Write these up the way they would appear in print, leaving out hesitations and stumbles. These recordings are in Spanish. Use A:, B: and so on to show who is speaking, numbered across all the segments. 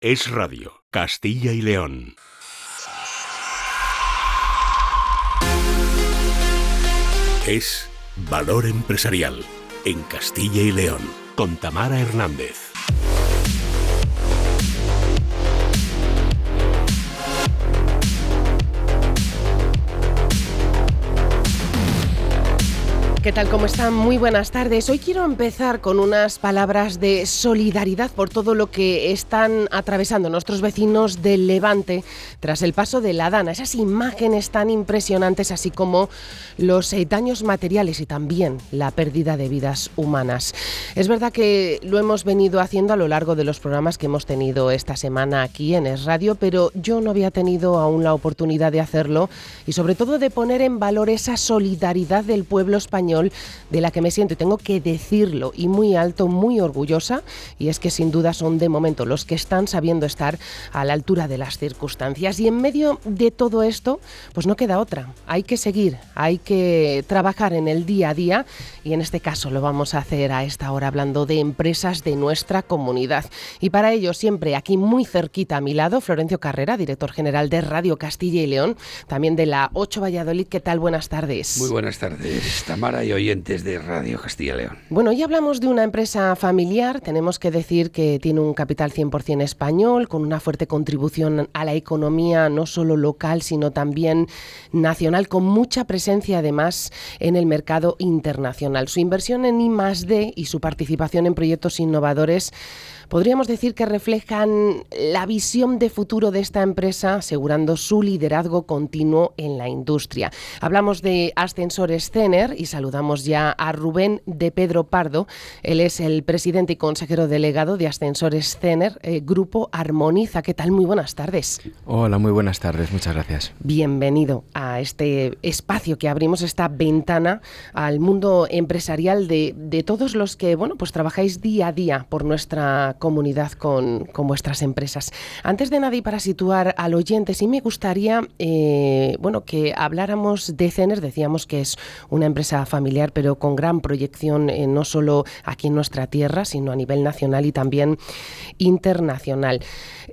A: Es Radio, Castilla y León. Es Valor Empresarial, en Castilla y León, con Tamara Hernández.
B: ¿Qué tal? ¿Cómo están? Muy buenas tardes. Hoy quiero empezar con unas palabras de solidaridad por todo lo que están atravesando nuestros vecinos del Levante tras el paso de la Dana. Esas imágenes tan impresionantes, así como los daños materiales y también la pérdida de vidas humanas. Es verdad que lo hemos venido haciendo a lo largo de los programas que hemos tenido esta semana aquí en Es Radio, pero yo no había tenido aún la oportunidad de hacerlo y sobre todo de poner en valor esa solidaridad del pueblo español, de la que me siento, y tengo que decirlo, y muy alto, muy orgullosa, y es que sin duda son de momento los que están sabiendo estar a la altura de las circunstancias. Y en medio de todo esto, pues no queda otra, hay que seguir, hay que trabajar en el día a día, y en este caso lo vamos a hacer a esta hora hablando de empresas de nuestra comunidad. Y para ello, siempre aquí muy cerquita a mi lado, Florencio Carrera, director general de Radio Castilla y León, también de la 8 Valladolid. ¿Qué tal? Buenas tardes.
C: Muy buenas tardes, Tamara y oyentes de Radio Castilla y León.
B: Bueno, hoy hablamos de una empresa familiar. Tenemos que decir que tiene un capital 100% español, con una fuerte contribución a la economía no solo local, sino también nacional, con mucha presencia además en el mercado internacional. Su inversión en I+D y su participación en proyectos innovadores podríamos decir que reflejan la visión de futuro de esta empresa, asegurando su liderazgo continuo en la industria. Hablamos de Ascensores Cener y saludamos ya a Rubén de Pedro Pardo. Él es el presidente y consejero delegado de Ascensores Cener, Grupo Armoniza. ¿Qué tal? Muy buenas tardes.
D: Hola, muy buenas tardes. Muchas gracias.
B: Bienvenido a este espacio que abrimos, esta ventana al mundo empresarial de todos los que, bueno, pues trabajáis día a día por nuestra comunidad con vuestras empresas. Antes de nada y para situar al oyente, sí me gustaría que habláramos de Cener. Decíamos que es una empresa familiar, pero con gran proyección no solo aquí en nuestra tierra, sino a nivel nacional y también internacional.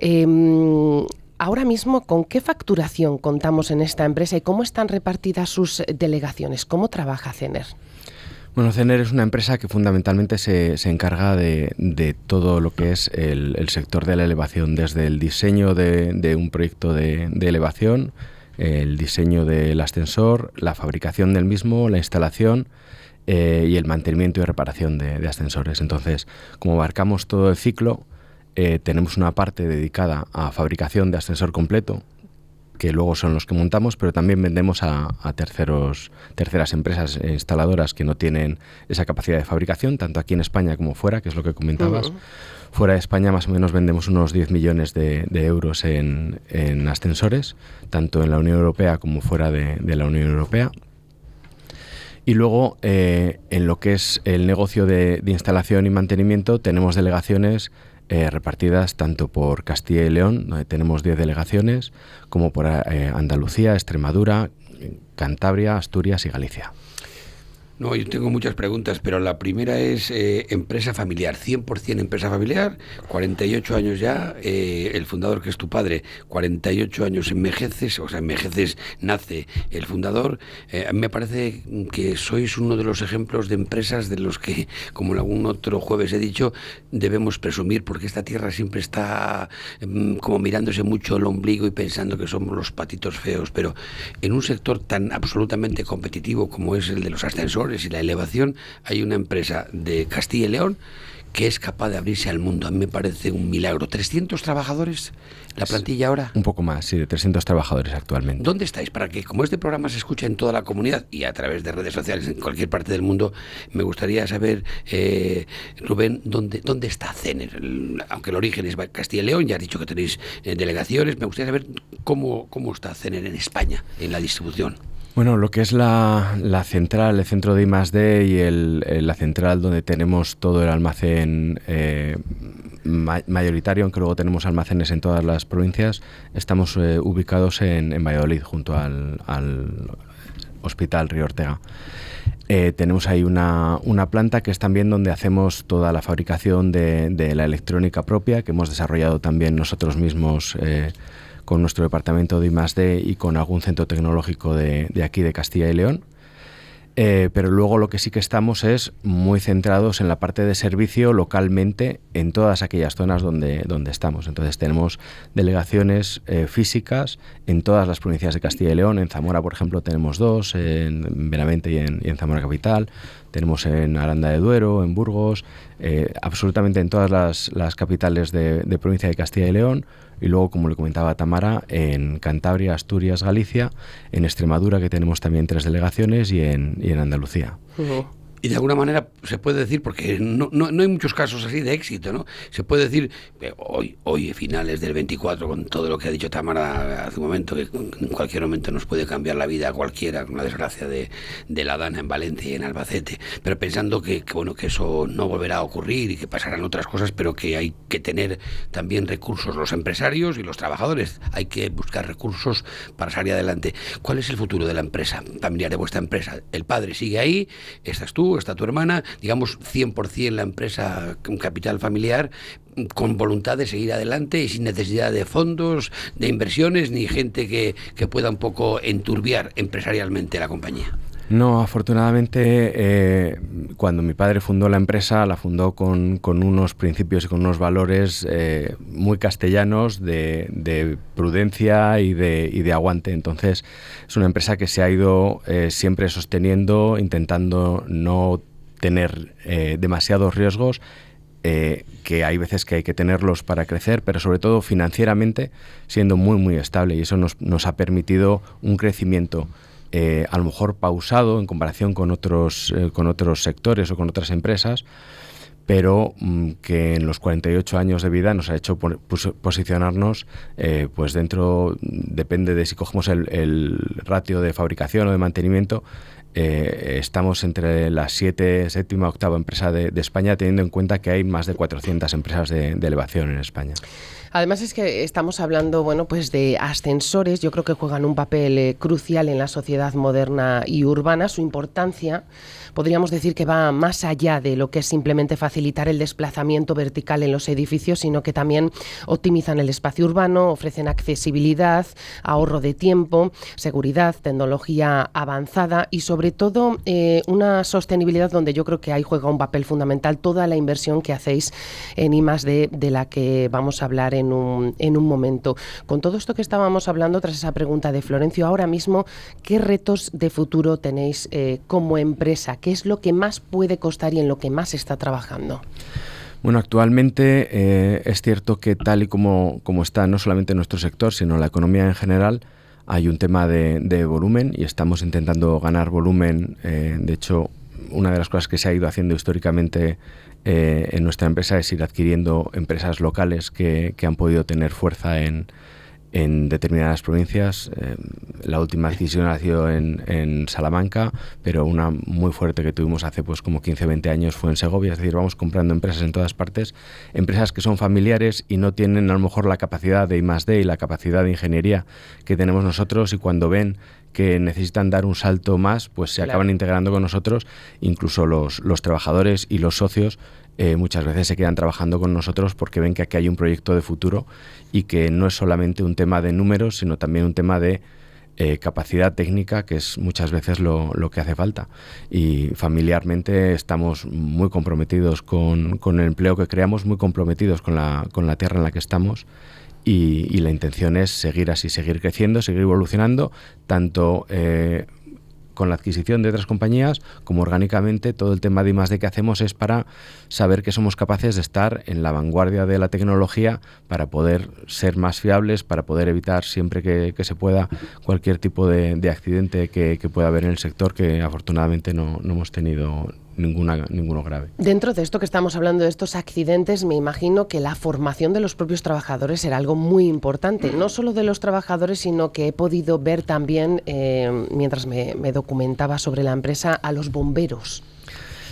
B: Ahora mismo, ¿con qué facturación contamos en esta empresa y cómo están repartidas sus delegaciones? ¿Cómo trabaja Cener?
D: Bueno, Cener es una empresa que fundamentalmente se encarga de todo lo que es el sector de la elevación, desde el diseño de un proyecto de elevación, el diseño del ascensor, la fabricación del mismo, la instalación y el mantenimiento y reparación de ascensores. Entonces, como abarcamos todo el ciclo, tenemos una parte dedicada a fabricación de ascensor completo, que luego son los que montamos, pero también vendemos a terceras empresas instaladoras que no tienen esa capacidad de fabricación, tanto aquí en España como fuera, que es lo que comentabas. Uh-huh. Fuera de España más o menos vendemos unos 10 millones de euros en ascensores, tanto en la Unión Europea como fuera de la Unión Europea. Y luego, en lo que es el negocio de instalación y mantenimiento, tenemos delegaciones repartidas tanto por Castilla y León, donde tenemos 10 delegaciones, como por Andalucía, Extremadura, Cantabria, Asturias y Galicia.
C: No, yo tengo muchas preguntas, pero la primera es empresa familiar, 100% empresa familiar, 48 años ya, el fundador, que es tu padre, 48 años, envejeces, nace el fundador. Me parece que sois uno de los ejemplos de empresas de los que, como algún otro jueves he dicho, debemos presumir, porque esta tierra siempre está como mirándose mucho el ombligo y pensando que somos los patitos feos, pero en un sector tan absolutamente competitivo como es el de los ascensores y la elevación, hay una empresa de Castilla y León que es capaz de abrirse al mundo. A mí me parece un milagro. ¿300 trabajadores la plantilla ahora?
D: Un poco más, sí, de 300 trabajadores actualmente.
C: ¿Dónde estáis? Para que, como este programa se escucha en toda la comunidad y a través de redes sociales en cualquier parte del mundo, me gustaría saber, Rubén, ¿dónde está Cener? Aunque el origen es Castilla y León, ya has dicho que tenéis delegaciones, me gustaría saber cómo está Cener en España, en la distribución.
D: Bueno, lo que es la central, el centro de I+D y la central donde tenemos todo el almacén mayoritario, aunque luego tenemos almacenes en todas las provincias, estamos ubicados en Valladolid, junto al Hospital Río Ortega. Tenemos ahí una planta que es también donde hacemos toda la fabricación de la electrónica propia, que hemos desarrollado también nosotros mismos con nuestro departamento de I+D y con algún centro tecnológico de aquí de Castilla y León. Pero luego lo que sí que estamos es muy centrados en la parte de servicio localmente en todas aquellas zonas donde estamos. Entonces tenemos delegaciones físicas en todas las provincias de Castilla y León. En Zamora, por ejemplo, tenemos 2, en Benavente y en Zamora Capital. Tenemos en Aranda de Duero, en Burgos, absolutamente en todas las capitales de provincia de Castilla y León. Y luego, como le comentaba Tamara, en Cantabria, Asturias, Galicia, en Extremadura, que tenemos también 3 delegaciones, y en Andalucía.
B: Uh-huh.
C: Y de alguna manera se puede decir, porque no hay muchos casos así de éxito, ¿no? Se puede decir, hoy finales del 24, con todo lo que ha dicho Tamara hace un momento, que en cualquier momento nos puede cambiar la vida a cualquiera, con la desgracia de la Dana en Valencia y en Albacete, pero pensando que eso no volverá a ocurrir y que pasarán otras cosas, pero que hay que tener también recursos los empresarios y los trabajadores. Hay que buscar recursos para salir adelante. ¿Cuál es el futuro de la empresa familiar, de vuestra empresa? El padre sigue ahí, estás tú, está tu hermana, digamos 100% la empresa con capital familiar, con voluntad de seguir adelante y sin necesidad de fondos, de inversiones, ni gente que pueda un poco enturbiar empresarialmente la compañía.
D: No, afortunadamente, cuando mi padre fundó la empresa, la fundó con unos principios y con unos valores muy castellanos de prudencia y de aguante. Entonces, es una empresa que se ha ido siempre sosteniendo, intentando no tener demasiados riesgos, que hay veces que hay que tenerlos para crecer, pero sobre todo financieramente siendo muy, muy estable, y eso nos ha permitido un crecimiento a lo mejor pausado en comparación con otros sectores o con otras empresas, pero que en los 48 años de vida nos ha hecho posicionarnos pues dentro, depende de si cogemos el ratio de fabricación o de mantenimiento, estamos entre la séptima, octava empresa de España, teniendo en cuenta que hay más de 400 empresas de elevación en España.
B: Además es que estamos hablando, pues de ascensores. Yo creo que juegan un papel crucial en la sociedad moderna y urbana. Su importancia, podríamos decir que va más allá de lo que es simplemente facilitar el desplazamiento vertical en los edificios, sino que también optimizan el espacio urbano, ofrecen accesibilidad, ahorro de tiempo, seguridad, tecnología avanzada y sobre todo una sostenibilidad donde yo creo que ahí juega un papel fundamental toda la inversión que hacéis en I+D, de la que vamos a hablar en un momento. Con todo esto que estábamos hablando, tras esa pregunta de Florencio, ahora mismo, ¿qué retos de futuro tenéis como empresa? ¿Qué es lo que más puede costar y en lo que más está trabajando?
D: Bueno, actualmente es cierto que tal y como está no solamente nuestro sector, sino la economía en general, hay un tema de volumen y estamos intentando ganar volumen. De hecho, una de las cosas que se ha ido haciendo históricamente en nuestra empresa es ir adquiriendo empresas locales que han podido tener fuerza en determinadas provincias. La última adquisición ha sido en Salamanca, pero una muy fuerte que tuvimos hace como 15-20 años fue en Segovia. Es decir, vamos comprando empresas en todas partes, empresas que son familiares y no tienen a lo mejor la capacidad de I+D y la capacidad de ingeniería que tenemos nosotros, y cuando ven que necesitan dar un salto más, pues se acaban integrando con nosotros. Incluso los trabajadores y los socios muchas veces se quedan trabajando con nosotros porque ven que aquí hay un proyecto de futuro y que no es solamente un tema de números, sino también un tema de capacidad técnica, que es muchas veces lo que hace falta. Y familiarmente estamos muy comprometidos con el empleo que creamos, muy comprometidos con la tierra en la que estamos. Y la intención es seguir así, seguir creciendo, seguir evolucionando, tanto con la adquisición de otras compañías como orgánicamente. Todo el tema de I+D que hacemos es para saber que somos capaces de estar en la vanguardia de la tecnología para poder ser más fiables, para poder evitar siempre que se pueda cualquier tipo de accidente que pueda haber en el sector, que afortunadamente no hemos tenido ninguno grave.
B: Dentro de esto que estamos hablando, de estos accidentes, me imagino que la formación de los propios trabajadores será algo muy importante, no solo de los trabajadores, sino que he podido ver también, mientras me documentaba sobre la empresa, a los bomberos.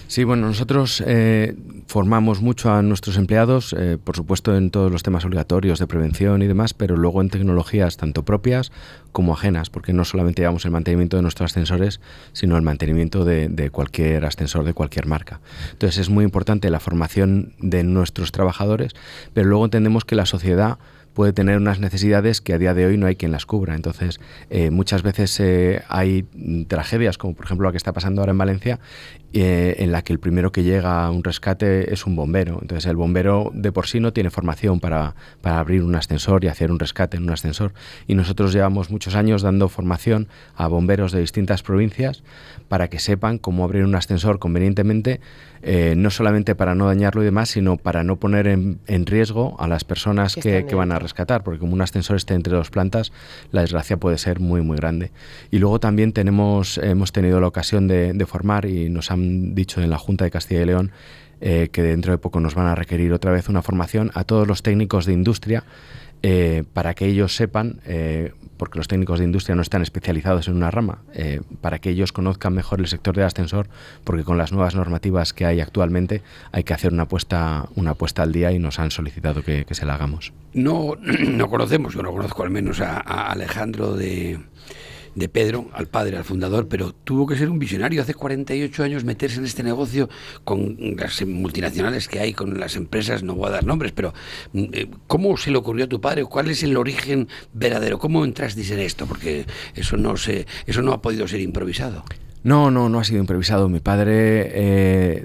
D: Sí, bueno, nosotros formamos mucho a nuestros empleados, por supuesto en todos los temas obligatorios de prevención y demás, pero luego en tecnologías tanto propias como ajenas, porque no solamente llevamos el mantenimiento de nuestros ascensores, sino el mantenimiento de cualquier ascensor de cualquier marca. Entonces es muy importante la formación de nuestros trabajadores, pero luego entendemos que la sociedad puede tener unas necesidades que a día de hoy no hay quien las cubra. Entonces, muchas veces hay tragedias, como por ejemplo la que está pasando ahora en Valencia, en la que el primero que llega a un rescate es un bombero. Entonces, el bombero de por sí no tiene formación para abrir un ascensor y hacer un rescate en un ascensor. Y nosotros llevamos muchos años dando formación a bomberos de distintas provincias para que sepan cómo abrir un ascensor convenientemente, no solamente para no dañarlo y demás, sino para no poner en riesgo a las personas que van a rescatar, porque como un ascensor esté entre dos plantas, la desgracia puede ser muy, muy grande. Y luego también hemos tenido la ocasión de formar, y nos han dicho en la Junta de Castilla y León que dentro de poco nos van a requerir otra vez una formación a todos los técnicos de industria, para que ellos sepan, porque los técnicos de industria no están especializados en una rama, para que ellos conozcan mejor el sector del ascensor, porque con las nuevas normativas que hay actualmente hay que hacer una puesta al día, y nos han solicitado que se la hagamos.
C: No conocemos, yo no conozco al menos a Alejandro de Pedro, al padre, al fundador, pero tuvo que ser un visionario hace 48 años meterse en este negocio con las multinacionales que hay, con las empresas, no voy a dar nombres, pero ¿cómo se le ocurrió a tu padre? ¿Cuál es el origen verdadero? ¿Cómo entrasteis en esto? Porque eso no ha podido ser improvisado.
D: No ha sido improvisado. Mi padre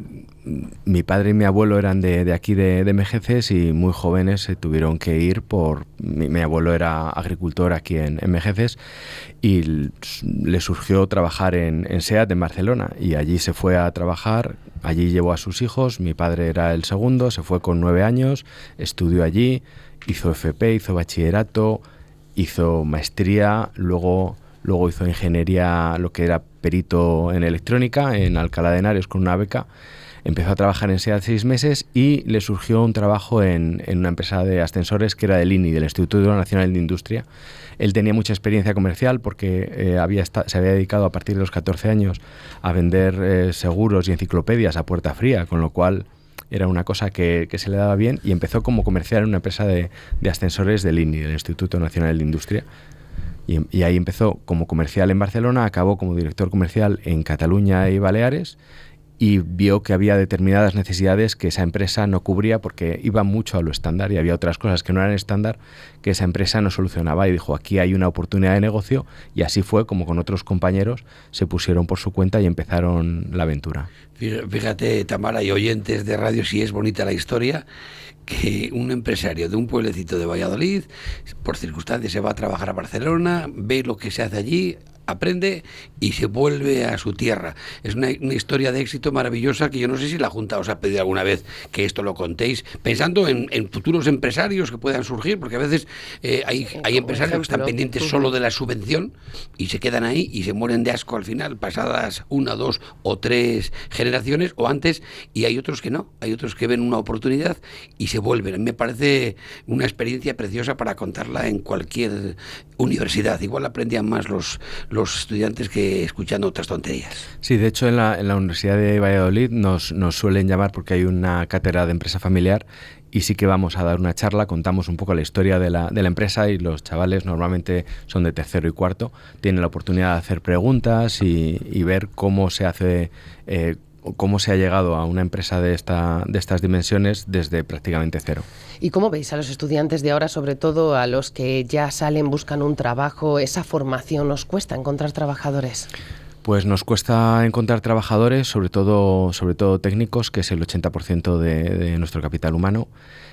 D: y mi abuelo eran de aquí, de Mejeces, y muy jóvenes se tuvieron que ir mi abuelo era agricultor aquí en Mejeces, y le surgió trabajar en SEAT en Barcelona, y allí se fue a trabajar. Allí llevó a sus hijos. Mi padre era el segundo, se fue con 9 años, estudió allí, hizo FP, hizo bachillerato, hizo maestría, luego hizo ingeniería, lo que era perito en electrónica, en Alcalá de Henares, con una beca. Empezó a trabajar en SEAT 6 meses y le surgió un trabajo en una empresa de ascensores que era del INI, del Instituto Nacional de Industria. Él tenía mucha experiencia comercial porque se había dedicado a partir de los 14 años a vender seguros y enciclopedias a puerta fría, con lo cual era una cosa que se le daba bien, y empezó como comercial en una empresa de ascensores del INI, del Instituto Nacional de Industria. Y ahí empezó como comercial en Barcelona, acabó como director comercial en Cataluña y Baleares, y vio que había determinadas necesidades que esa empresa no cubría porque iba mucho a lo estándar, y había otras cosas que no eran estándar que esa empresa no solucionaba, y dijo, aquí hay una oportunidad de negocio, y así fue como con otros compañeros se pusieron por su cuenta y empezaron la aventura.
C: Fíjate, Tamara y oyentes de radio, si es bonita la historia, que un empresario de un pueblecito de Valladolid, por circunstancias se va a trabajar a Barcelona, ve lo que se hace allí, aprende y se vuelve a su tierra. Es una historia de éxito maravillosa, que yo no sé si la Junta os ha pedido alguna vez que esto lo contéis, pensando en futuros empresarios que puedan surgir, porque a veces hay empresarios que están pendientes solo de la subvención y se quedan ahí y se mueren de asco al final, pasadas 1, 2 o 3 generaciones o antes, y hay otros que no, hay otros que ven una oportunidad y se vuelven. Me parece una experiencia preciosa para contarla en cualquier universidad. Igual aprendían más los estudiantes que escuchando otras tonterías.
D: Sí, de hecho en la Universidad de Valladolid nos suelen llamar porque hay una cátedra de empresa familiar, y sí que vamos a dar una charla, contamos un poco la historia de la empresa, y los chavales normalmente son de tercero y cuarto, tienen la oportunidad de hacer preguntas y ver cómo se hace, cómo se ha llegado a una empresa de estas dimensiones desde prácticamente cero.
B: ¿Y cómo veis a los estudiantes de ahora, sobre todo a los que ya salen, buscan un trabajo, esa formación? ¿Nos cuesta encontrar trabajadores?
D: Pues nos cuesta encontrar trabajadores, sobre todo técnicos, que es el 80% de nuestro capital humano.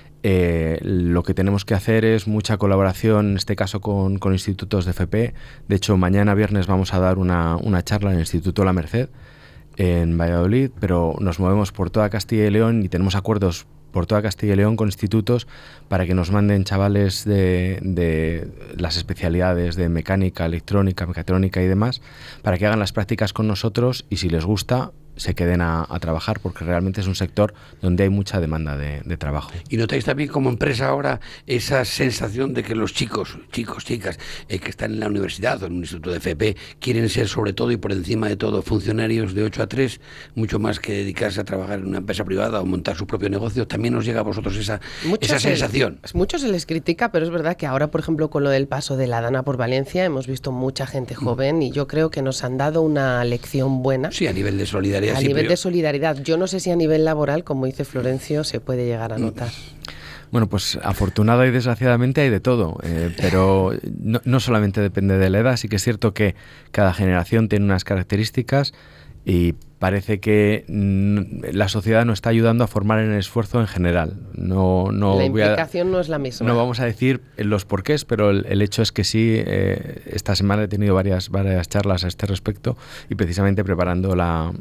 D: Lo que tenemos que hacer es mucha colaboración, en este caso con institutos de FP. De hecho, mañana viernes vamos a dar una charla en el Instituto La Merced, en Valladolid, pero nos movemos por toda Castilla y León y tenemos acuerdos por toda Castilla y León con institutos para que nos manden chavales de las especialidades de mecánica, electrónica, mecatrónica y demás, para que hagan las prácticas con nosotros, y si les gusta, se queden a trabajar, porque realmente es un sector donde hay mucha demanda de trabajo.
C: ¿Y notáis también como empresa ahora esa sensación de que los chicos, chicas, que están en la universidad o en un instituto de FP, quieren ser sobre todo y por encima de todo funcionarios de 8 a 3, mucho más que dedicarse a trabajar en una empresa privada o montar su propio negocio? ¿También os llega a vosotros esa sensación?
B: Mucho se les critica, pero es verdad que ahora, por ejemplo, con lo del paso de la Dana por Valencia, hemos visto mucha gente joven y yo creo que nos han dado una lección buena.
C: Sí, a nivel de solidaridad.
B: A nivel de solidaridad. Yo no sé si a nivel laboral, como dice Florencio, se puede llegar a notar.
D: Bueno, pues afortunado y desgraciadamente hay de todo, pero no solamente depende de la edad. Sí que es cierto que cada generación tiene unas características y parece que la sociedad nos está ayudando a formar en el esfuerzo en general.
B: La implicación no es la misma.
D: No vamos a decir los porqués, pero el hecho es que sí. Esta semana he tenido varias charlas a este respecto y precisamente preparando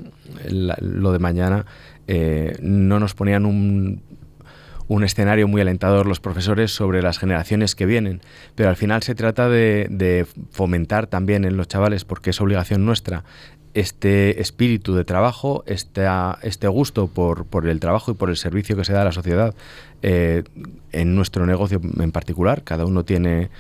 D: lo de mañana no nos ponían un escenario muy alentador los profesores sobre las generaciones que vienen, pero al final se trata de fomentar también en los chavales, porque es obligación nuestra, este espíritu de trabajo, este gusto por el trabajo y por el servicio que se da a la sociedad. En nuestro negocio en particular, cada uno tiene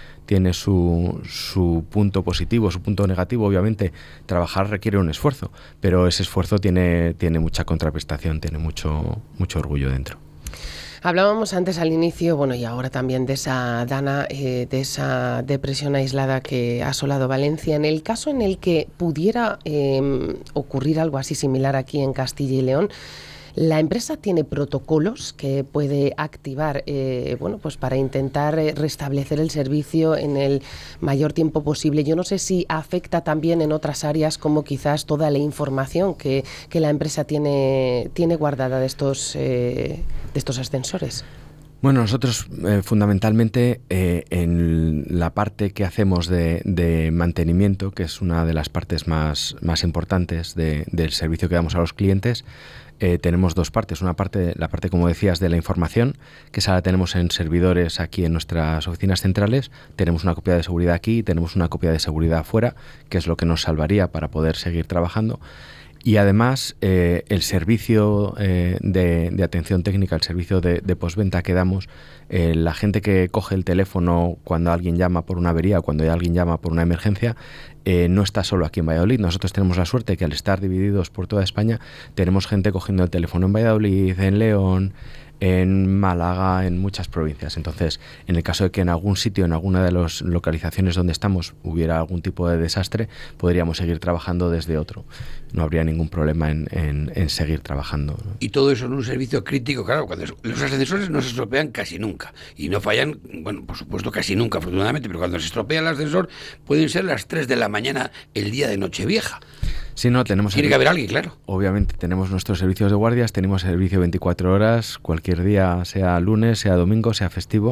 D: su punto positivo, su punto negativo. Obviamente, trabajar requiere un esfuerzo, pero ese esfuerzo tiene mucha contraprestación, tiene mucho orgullo dentro.
B: Hablábamos antes al inicio, bueno, y ahora también de esa Dana, de esa depresión aislada que ha asolado Valencia. En el caso en el que pudiera ocurrir algo así similar aquí en Castilla y León, ¿la empresa tiene protocolos que puede activar pues para intentar restablecer el servicio en el mayor tiempo posible? Yo no sé si afecta también en otras áreas, como quizás toda la información que la empresa tiene guardada de estos ascensores.
D: Bueno, nosotros fundamentalmente en la parte que hacemos de mantenimiento, que es una de las partes más importantes del servicio que damos a los clientes, tenemos dos partes. Una parte, la parte, como decías, de la información, que esa la tenemos en servidores aquí en nuestras oficinas centrales. Tenemos una copia de seguridad aquí y tenemos una copia de seguridad afuera, que es lo que nos salvaría para poder seguir trabajando. Y además el servicio de atención técnica, el servicio de postventa que damos, la gente que coge el teléfono cuando alguien llama por una avería o cuando alguien llama por una emergencia, no está solo aquí en Valladolid. Nosotros tenemos la suerte que al estar divididos por toda España, tenemos gente cogiendo el teléfono en Valladolid, en León, en Málaga, en muchas provincias. Entonces, en el caso de que en algún sitio, en alguna de las localizaciones donde estamos, hubiera algún tipo de desastre, podríamos seguir trabajando desde otro. No habría ningún problema en seguir trabajando, ¿no?
C: Y todo eso en un servicio crítico, claro, cuando los ascensores no se estropean casi nunca y no fallan, bueno, por supuesto casi nunca, afortunadamente, pero cuando se estropea el ascensor pueden ser las 3 de la mañana el día de Nochevieja.
D: Sí, no, tenemos...
C: Tiene que haber alguien, claro.
D: Obviamente tenemos nuestros servicios de guardias, tenemos servicio 24 horas, cualquier día, sea lunes, sea domingo, sea festivo,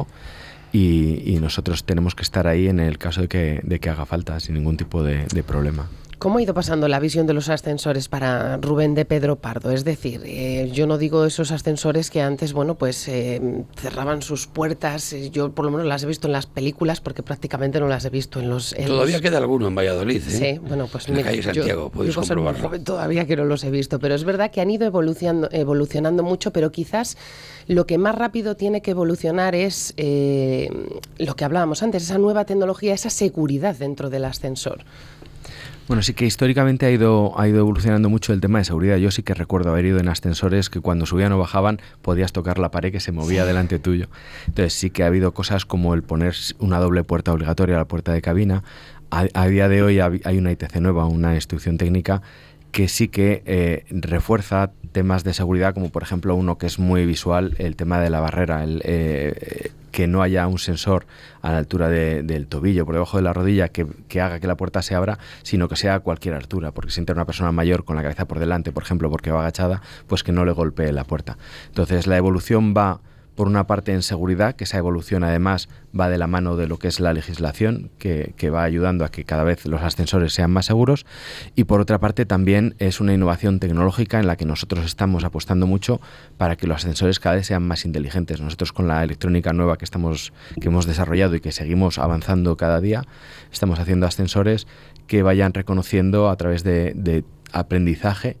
D: y nosotros tenemos que estar ahí en el caso de que haga falta, sin ningún tipo de problema.
B: ¿Cómo ha ido pasando la visión de los ascensores para Rubén de Pedro Pardo? Es decir, yo no digo esos ascensores que antes, bueno, pues cerraban sus puertas. Yo por lo menos las he visto en las películas, porque prácticamente no las he visto en los...
C: Todavía queda alguno en Valladolid, ¿eh?
B: Sí, bueno, pues
C: en la calle Santiago, podéis comprobarlo.
B: Joven, todavía que no los he visto, pero es verdad que han ido evolucionando mucho, pero quizás lo que más rápido tiene que evolucionar es lo que hablábamos antes, esa nueva tecnología, esa seguridad dentro del ascensor.
D: Bueno, sí que históricamente ha ido evolucionando mucho el tema de seguridad. Yo sí que recuerdo haber ido en ascensores que cuando subían o bajaban podías tocar la pared que se movía delante tuyo. Entonces sí que ha habido cosas como el poner una doble puerta obligatoria a la puerta de cabina. A día de hoy hay una ITC nueva, una instrucción técnica, que sí que refuerza temas de seguridad, como por ejemplo uno que es muy visual, el tema de la barrera, que no haya un sensor a la altura del tobillo, por debajo de la rodilla, que haga que la puerta se abra, sino que sea a cualquier altura, porque si entra una persona mayor con la cabeza por delante, por ejemplo, porque va agachada, pues que no le golpee la puerta. Entonces la evolución va, por una parte, en seguridad, que esa evolución además va de la mano de lo que es la legislación, que va ayudando a que cada vez los ascensores sean más seguros, y por otra parte también es una innovación tecnológica en la que nosotros estamos apostando mucho para que los ascensores cada vez sean más inteligentes. Nosotros, con la electrónica nueva que hemos desarrollado y que seguimos avanzando cada día, estamos haciendo ascensores que vayan reconociendo a través de aprendizaje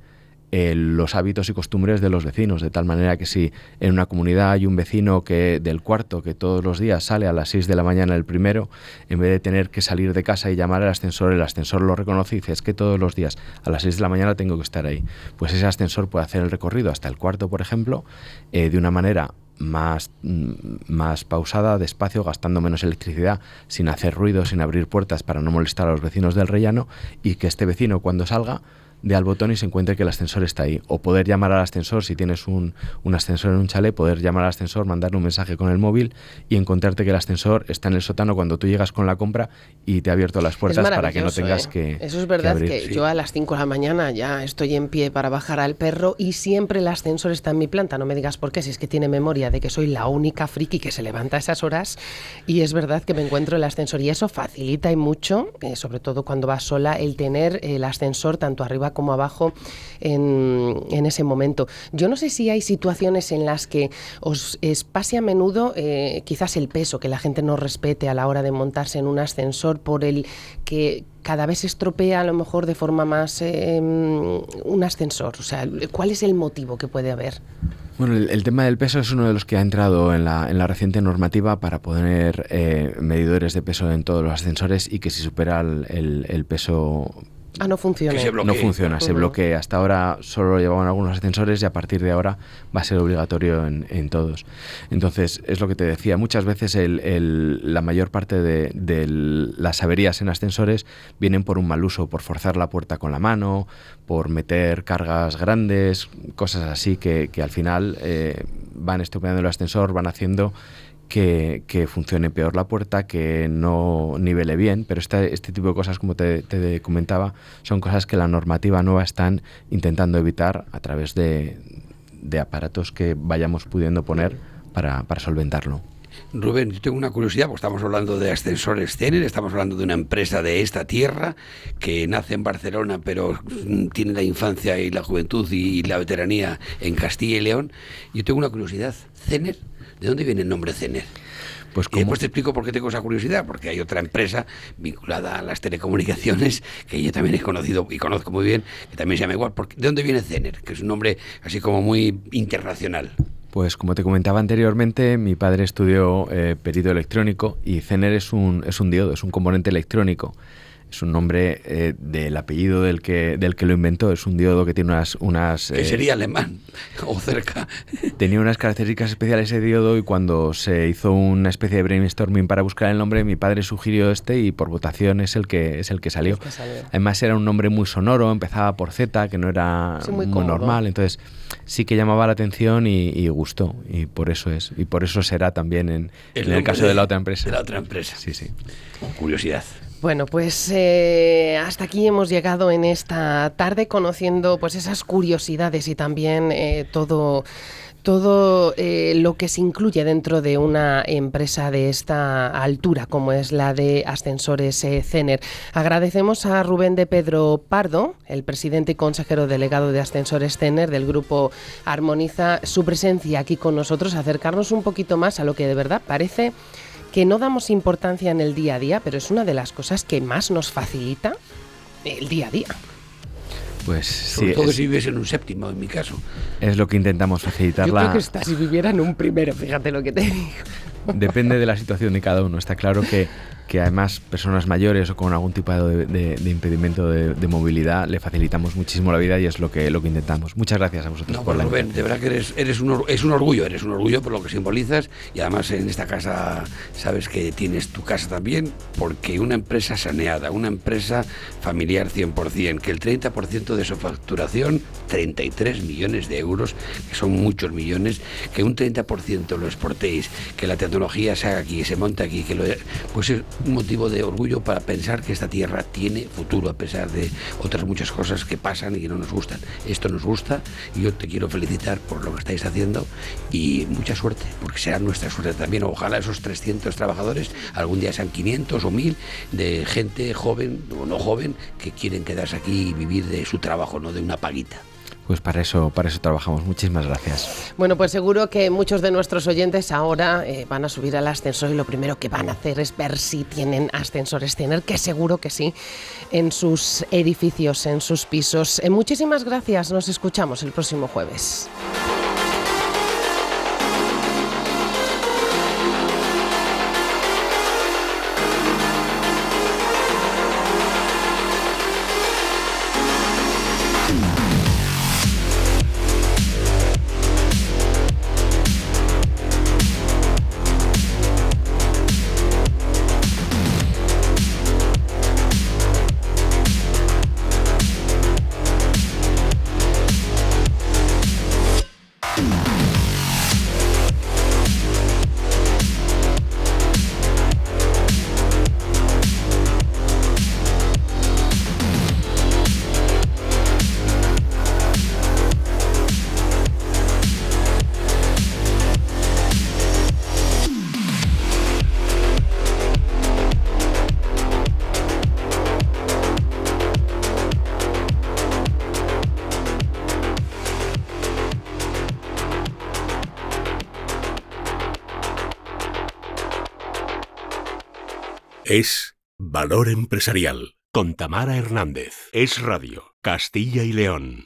D: los hábitos y costumbres de los vecinos, de tal manera que si en una comunidad hay un vecino del cuarto que todos los días sale a las 6 de la mañana el primero, en vez de tener que salir de casa y llamar al ascensor, el ascensor lo reconoce y dice, es que todos los días a las 6 de la mañana tengo que estar ahí. Pues ese ascensor puede hacer el recorrido hasta el cuarto, por ejemplo, de una manera más pausada, despacio, gastando menos electricidad, sin hacer ruido, sin abrir puertas para no molestar a los vecinos del rellano, y que este vecino cuando salga dé al botón y se encuentre que el ascensor está ahí. O poder llamar al ascensor, si tienes un ascensor en un chalet, poder llamar al ascensor, mandarle un mensaje con el móvil y encontrarte que el ascensor está en el sótano cuando tú llegas con la compra y te ha abierto las puertas para que no tengas que
B: Eso es verdad,
D: que abrir.
B: que yo a las 5 de la mañana ya estoy en pie para bajar al perro y siempre el ascensor está en mi planta. No me digas por qué, si es que tiene memoria de que soy la única friki que se levanta a esas horas, y es verdad que me encuentro el ascensor y eso facilita y mucho, sobre todo cuando vas sola, el tener el ascensor tanto arriba como abajo en ese momento. Yo no sé si hay situaciones en las que os pase a menudo quizás el peso, que la gente no respete a la hora de montarse en un ascensor, por el que cada vez se estropea a lo mejor de forma más un ascensor. O sea, ¿cuál es el motivo que puede haber?
D: Bueno, el tema del peso es uno de los que ha entrado en la reciente normativa para poner medidores de peso en todos los ascensores, y que si supera el peso...
B: No funciona.
D: No funciona, se bloquea. Hasta ahora solo lo llevaban algunos ascensores y a partir de ahora va a ser obligatorio en todos. Entonces, es lo que te decía, muchas veces la mayor parte de las averías en ascensores vienen por un mal uso, por forzar la puerta con la mano, por meter cargas grandes, cosas así que al final van estropeando el ascensor, van haciendo que funcione peor la puerta, que no nivele bien, pero este tipo de cosas, como te comentaba, son cosas que la normativa nueva están intentando evitar a través de aparatos que vayamos pudiendo poner para solventarlo.
C: Rubén, yo tengo una curiosidad, porque estamos hablando de Ascensores Zener, estamos hablando de una empresa de esta tierra que nace en Barcelona, pero tiene la infancia y la juventud y la veteranía en Castilla y León. Yo tengo una curiosidad, Zener, ¿de dónde viene el nombre Zener?
D: Pues
C: y después te explico por qué tengo esa curiosidad, porque hay otra empresa vinculada a las telecomunicaciones que yo también he conocido y conozco muy bien, que también se llama igual. ¿De dónde viene Zener? Que es un nombre así como muy internacional.
D: Pues como te comentaba anteriormente, mi padre estudió perito electrónico, y Zener es un diodo, es un componente electrónico. Es un nombre del apellido del que lo inventó. Es un diodo que tiene unas
C: que sería alemán o cerca.
D: Tenía unas características especiales ese diodo, y cuando se hizo una especie de brainstorming para buscar el nombre, mi padre sugirió y por votación es el que salió. Además era un nombre muy sonoro, empezaba por Z, que no era muy normal, entonces sí que llamaba la atención y gustó, y por eso será también en el caso de la otra empresa.
C: De la otra empresa.
D: Sí.
C: Curiosidad.
B: Bueno, pues hasta aquí hemos llegado en esta tarde, conociendo pues esas curiosidades y también todo lo que se incluye dentro de una empresa de esta altura, como es la de Ascensores Zener. Agradecemos a Rubén de Pedro Pardo, el presidente y consejero delegado de Ascensores Zener del grupo Armoniza, su presencia aquí con nosotros, acercarnos un poquito más a lo que de verdad parece que no damos importancia en el día a día, pero es una de las cosas que más nos facilita el día a día.
C: Pues sobre todo si vives en un séptimo, en mi caso.
D: Es lo que intentamos facilitarla.
B: Yo creo que está si viviera en un primero, fíjate lo que te digo.
D: Depende de la situación de cada uno. Está claro que además personas mayores o con algún tipo de impedimento de movilidad le facilitamos muchísimo la vida, y es lo que intentamos. Muchas gracias a vosotros por la
C: Rubén, de verdad que eres un orgullo por lo que simbolizas, y además en esta casa sabes que tienes tu casa también, porque una empresa saneada, una empresa familiar 100%, que el 30% de su facturación, 33 millones de euros, que son muchos millones, que un 30% lo exportéis, que la tecnología se haga aquí, se monte aquí, pues es un motivo de orgullo para pensar que esta tierra tiene futuro, a pesar de otras muchas cosas que pasan y que no nos gustan. Esto nos gusta, y yo te quiero felicitar por lo que estáis haciendo, y mucha suerte, porque será nuestra suerte también. Ojalá esos 300 trabajadores algún día sean 500 o 1000 de gente joven o no joven que quieren quedarse aquí y vivir de su trabajo, no de una paguita.
D: Pues para eso trabajamos. Muchísimas gracias.
B: Bueno, pues seguro que muchos de nuestros oyentes ahora van a subir al ascensor y lo primero que van a hacer es ver si tienen ascensores Zener, que seguro que sí, en sus edificios, en sus pisos. Muchísimas gracias. Nos escuchamos el próximo jueves.
A: Es Valor Empresarial con Tamara Hernández. Es Radio, Castilla y León.